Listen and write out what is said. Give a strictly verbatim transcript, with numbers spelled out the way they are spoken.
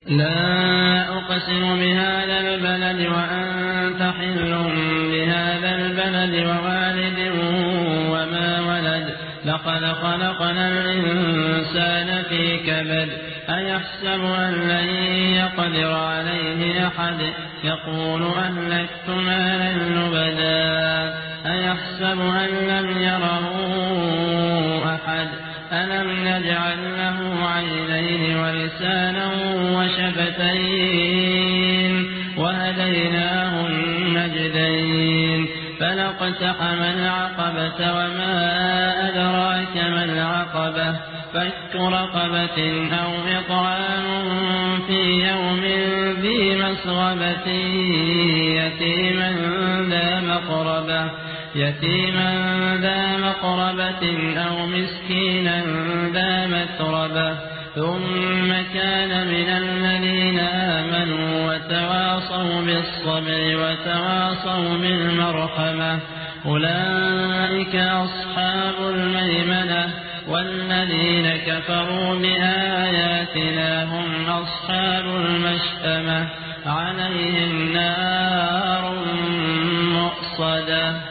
لا أقسم بهذا البلد وأنت حل بهذا البلد ووالد وما ولد لقد خلقنا الإنسان في كبد أيحسب أن لن يقدر عليه أحد يقول أهلكت مالا لبدا أيحسب أن لم يره أحد ألم نجعل له عينين ولسانا وشفتين وهديناه النجدين فلاقتحم العقبة وما أدراك ما العقبة فك رقبة أو إطعام في يوم ذي مسغبة يتيما ذا مقربة يتيما ذا مقربة أو مسكينا ذا متربة ثم كان من الذين آمنوا وتواصوا بالصبر وتواصوا بالمرحمة أولئك أصحاب الميمنة والذين كفروا بآياتنا هم أصحاب المشأمة عليهم نار مؤصدة.